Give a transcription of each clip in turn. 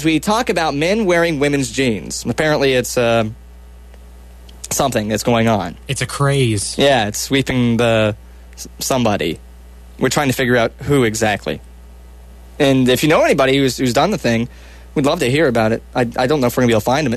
we talk about men wearing women's jeans. Apparently it's something that's going on. It's a craze. Yeah, it's sweeping somebody. We're trying to figure out who exactly. And if you know anybody who's done the thing, we'd love to hear about it. I don't know if we're going to be able to find them at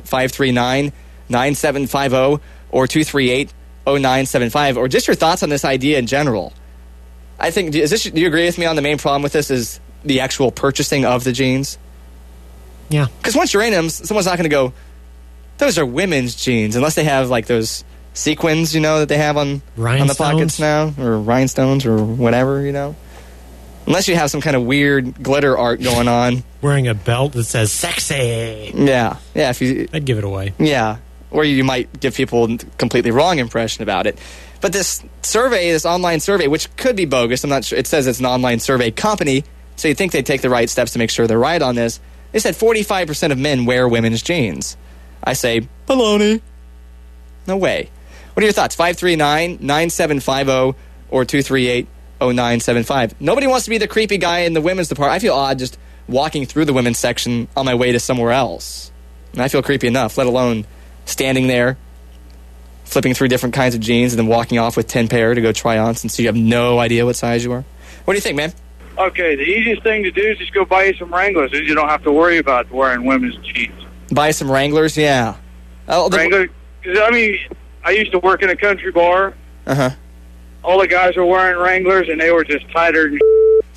539-9750 or 238-0975, or just your thoughts on this idea in general. I think, do you agree with me on the main problem with this is the actual purchasing of the jeans? Yeah. Because once you're in them, someone's not going to go, those are women's jeans, unless they have like those sequins, that they have on the pockets now, or rhinestones or whatever, Unless you have some kind of weird glitter art going on. Wearing a belt that says sexy. Yeah. I'd give it away. Yeah. Or you might give people a completely wrong impression about it. But this online survey, which could be bogus, I'm not sure. It says it's an online survey company, so you'd think they'd take the right steps to make sure they're right on this. They said 45% of men wear women's jeans. I say, baloney. No way. What are your thoughts? 539-9750 or 238-0975. Nobody wants to be the creepy guy in the women's department. I feel odd just walking through the women's section on my way to somewhere else. And I feel creepy enough, let alone standing there, flipping through different kinds of jeans and then walking off with 10 pair to go try on since you have no idea what size you are. What do you think, man? Okay, the easiest thing to do is just go buy you some Wranglers. You don't have to worry about wearing women's jeans. Buy some Wranglers, yeah. Wranglers, because, I used to work in a country bar. Uh-huh. All the guys were wearing Wranglers, and they were just tighter than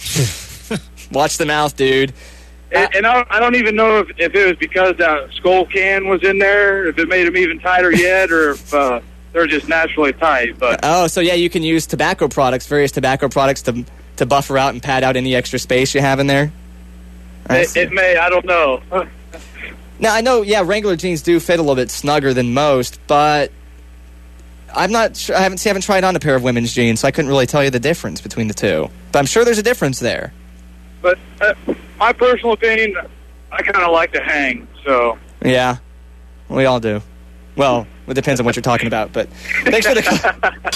Watch the mouth, dude. And I don't even know if it was because that skull can was in there, if it made them even tighter yet, or if they're just naturally tight. But so yeah, you can use various tobacco products to buffer out and pad out any extra space you have in there. It may, I don't know. Now, I know, yeah, Wrangler jeans do fit a little bit snugger than most, but I'm not sure. I haven't tried on a pair of women's jeans, so I couldn't really tell you the difference between the two. But I'm sure there's a difference there. But my personal opinion, I kind of like to hang, so. Yeah, we all do. Well, it depends on what you're talking about, but thanks for the